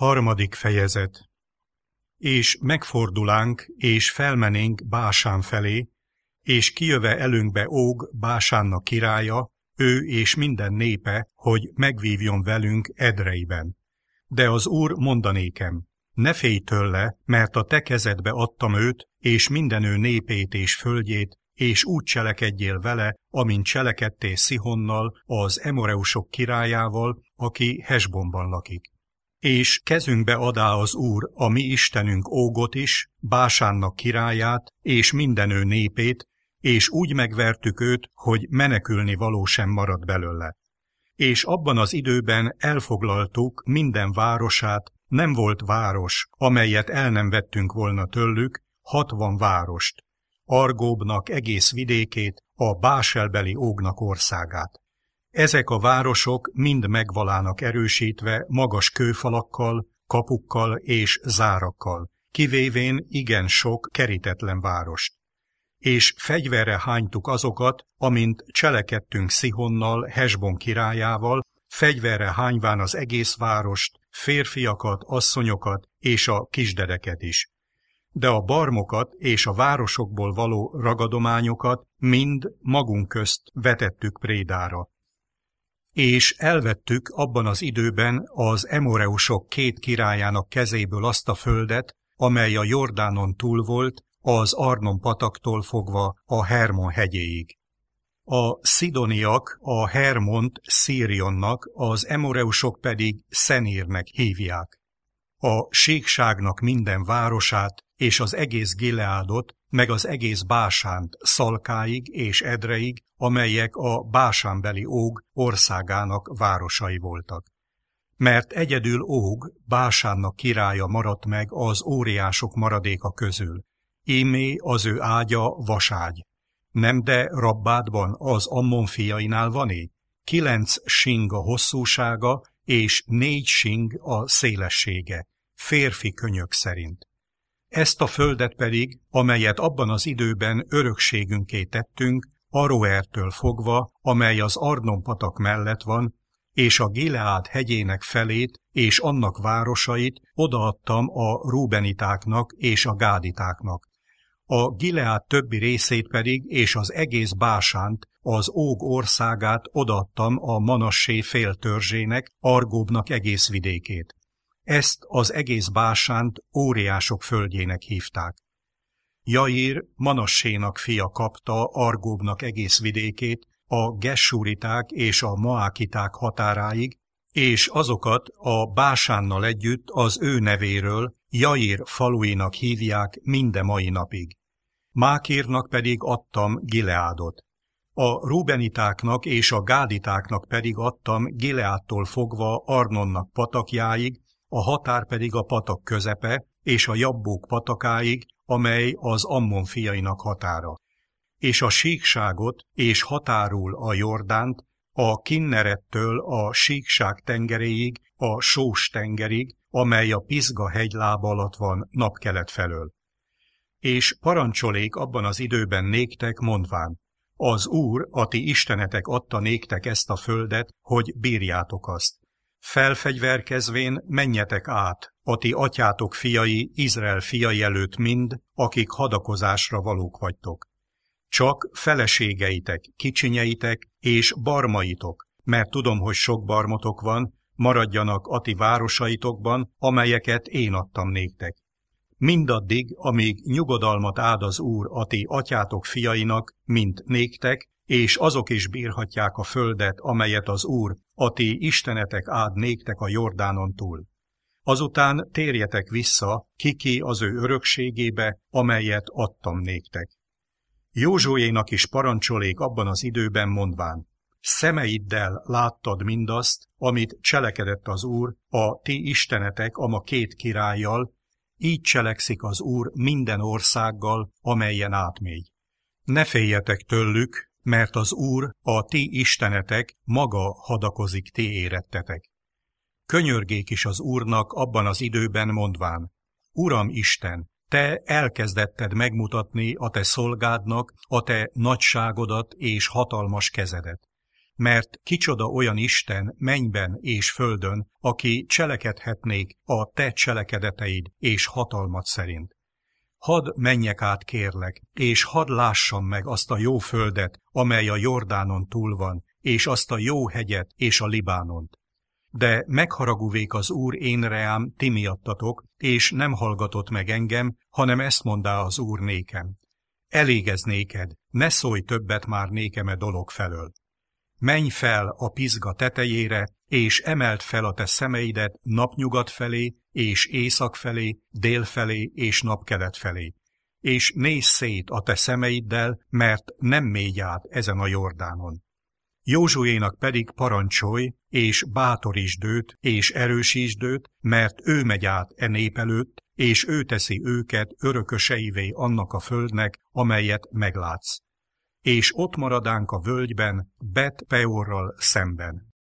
Harmadik fejezet. És megfordulánk, és felmenénk Básán felé, és kijöve elünkbe Óg, Básánnak királya, ő és minden népe, hogy megvívjon velünk Edreiben. De az Úr mondanékem, ne félj tőle, mert a te kezedbe adtam őt, és minden ő népét és földjét, és úgy cselekedjél vele, amint cselekedtél Szihonnal, az Emoreusok királyával, aki Hesbonban lakik. És kezünkbe adá az Úr a mi Istenünk Ógot is, Básánnak királyát, és minden ő népét, és úgy megvertük őt, hogy menekülni való sem maradt belőle. És abban az időben elfoglaltuk minden városát, nem volt város, amelyet el nem vettünk volna tőlük, 60 várost, Argóbnak egész vidékét, a Báselbeli Ógnak országát. Ezek a városok mind megvalának erősítve magas kőfalakkal, kapukkal és zárakkal, kivévén igen sok kerítetlen várost. És fegyverre hánytuk azokat, amint cselekedtünk Szihonnal, Hesbon királyával, fegyverre hányván az egész várost, férfiakat, asszonyokat és a kisdedeket is. De a barmokat és a városokból való ragadományokat mind magunk közt vetettük prédára. És elvettük abban az időben az Emoreusok 2 királyának kezéből azt a földet, amely a Jordánon túl volt, az Arnon pataktól fogva a Hermon hegyéig. A szidoniak a Hermont Szírionnak, az Emoreusok pedig Szenírnek hívják. A síkságnak minden városát és az egész Gileádot, meg az egész Básánt Szalkáig és Edreig, amelyek a Básánbeli Óg országának városai voltak. Mert egyedül Óg, Básánnak királya maradt meg az óriások maradéka közül. Ímé az ő ágya vaságy. Nem de Rabbádban az Ammon fiainál van-e? 9 sing a hosszúsága, és 4 sing a szélessége, férfi könyök szerint. Ezt a földet pedig, amelyet abban az időben örökségünké tettünk, Aroertől fogva, amely az Arnon patak mellett van, és a Gileád hegyének felét és annak városait odaadtam a rúbenitáknak és a gáditáknak. A Gileád többi részét pedig és az egész Básánt, az Óg országát odaadtam a Manassé féltörzsének, Argóbnak egész vidékét. Ezt az egész Básánt óriások földjének hívták. Jair, Manassénak fia kapta Argóbnak egész vidékét, a Gessúriták és a Maákiták határáig, és azokat a Básánnal együtt az ő nevéről Jair faluinak hívják minde mai napig. Mákírnak pedig adtam Gileádot. A rúbenitáknak és a gáditáknak pedig adtam Gileádtól fogva Arnonnak patakjáig, a határ pedig a patak közepe, és a Jabbók patakáig, amely az Ammon fiainak határa. És a síkságot és határul a Jordánt, a Kinnerettől a síkság tengeréig, a Sós tengerig, amely a Pisga hegylába alatt van napkelet felől. És parancsolék abban az időben néktek, mondván, az Úr, a ti istenetek adta néktek ezt a földet, hogy bírjátok azt. Felfegyverkezvén menjetek át, a ti atyátok fiai, Izrael fiai előtt mind, akik hadakozásra valók vagytok. Csak feleségeitek, kicsinyeitek és barmaitok, mert tudom, hogy sok barmotok van, maradjanak a ti városaitokban, amelyeket én adtam néktek. Mindaddig, amíg nyugodalmat áld az Úr a ti atyátok fiainak, mint néktek, és azok is bírhatják a földet, amelyet az Úr, a ti istenetek áld néktek a Jordánon túl. Azután térjetek vissza, ki az ő örökségébe, amelyet adtam néktek. Józsuénak is parancsolék abban az időben mondván, szemeiddel láttad mindazt, amit cselekedett az Úr, a ti istenetek ama 2 királlyal, így cselekszik az Úr minden országgal, amelyen átmegy. Ne féljetek tőlük, mert az Úr, a ti istenetek, maga hadakozik ti érettetek. Könyörgék is az Úrnak abban az időben mondván, Uram Isten, te elkezdetted megmutatni a te szolgádnak a te nagyságodat és hatalmas kezedet. mert kicsoda olyan Isten mennyben és földön, aki cselekedhetnék a te cselekedeteid és hatalmad szerint. Hadd menjek át, kérlek, és hadd lássam meg azt a jó földet, amely a Jordánon túl van, és azt a jó hegyet és a Libánont. De megharagúvék az Úr én reám ti miattatok, és nem hallgatott meg engem, hanem ezt mondá az Úr nékem. Elégez néked, ne szólj többet már nékem e dolog felől. Menj fel a Pizga tetejére, és emeld fel a te szemeidet napnyugat felé, és észak felé, dél felé, és napkelet felé. És nézz szét a te szemeiddel, mert nem mégy át ezen a Jordánon. Józsuénak pedig parancsolj, és bátorítsd őt, és erősítsd őt, mert ő megy át e nép előtt, és ő teszi őket örököseivé annak a földnek, amelyet meglátsz. És ott maradánk a völgyben, Bet-peorral szemben.